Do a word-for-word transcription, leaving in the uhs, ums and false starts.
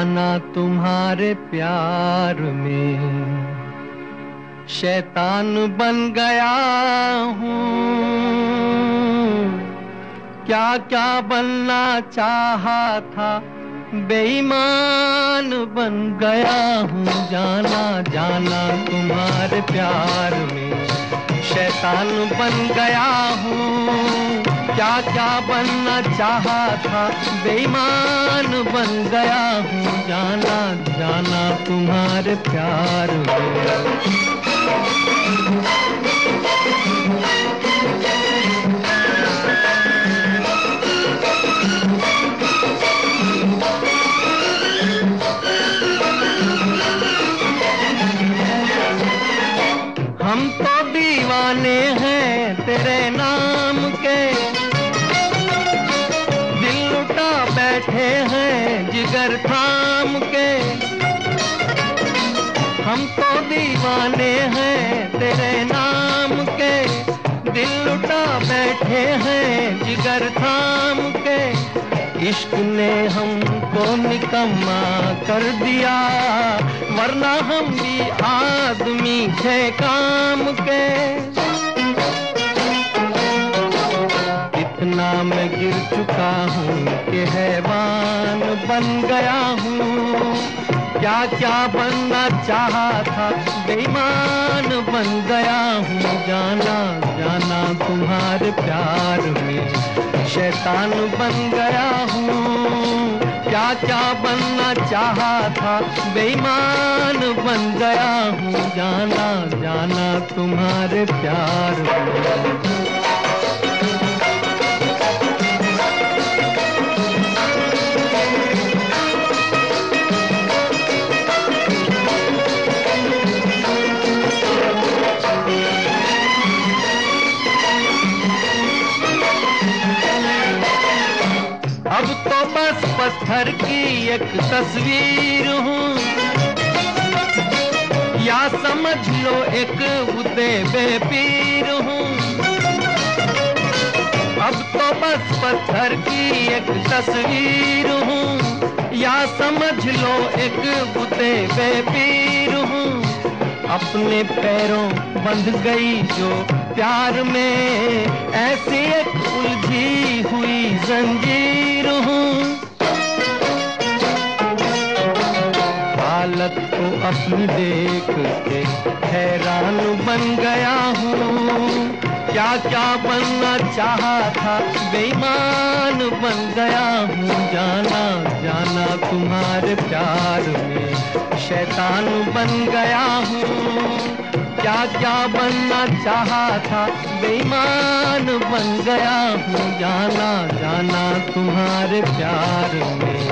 जाना तुम्हारे प्यार में शैतान बन गया हूँ। क्या क्या बनना चाहा था बेईमान बन गया हूँ। जाना जाना तुम्हारे प्यार में शैतान बन गया हूँ। क्या क्या बनना चाहा था बेईमान बन गया हूँ। जाना जाना तुम्हारे प्यार में। हम तो दीवाने हैं तेरे नाम के, दिल लुटा बैठे हैं जिगर थाम के। हम तो दीवाने हैं तेरे नाम के, दिल लुटा बैठे हैं जिगर थाम के। इश्क ने हमको निकम्मा कर दिया, वरना हम भी आदमी थे काम के। इतना मैं गिर चुका हूँ कि हैवान बन गया हूँ। क्या क्या बनना चाहा था बेईमान बन गया हूँ। जाना जाना तुम्हारे प्यार में शैतान बन गया हूँ। क्या क्या बनना चाहा था बेईमान बन गया हूँ। जाना जाना तुम्हारे प्यार में। अब तो बस पत्थर की एक तस्वीर हूँ, या समझ लो एक बुद्ध बेपीर हूँ। अब तो बस पत्थर की एक तस्वीर हूँ, या समझ लो एक बुद्ध बेपीर हूँ। अपने पैरों बंध गई जो प्यार में, ऐसी एक उलझी हुई जंजीर हूँ। हालत को अपनी देख के हैरान बन गया हूँ। क्या क्या बनना चाहा था बेईमान बन गया हूँ। जाना जाना तुम्हारे प्यार में शैतान बन गया हूँ। क्या क्या बनना चाहा था बेईमान बन गया हूँ। जाना जाना तुम्हारे प्यार में।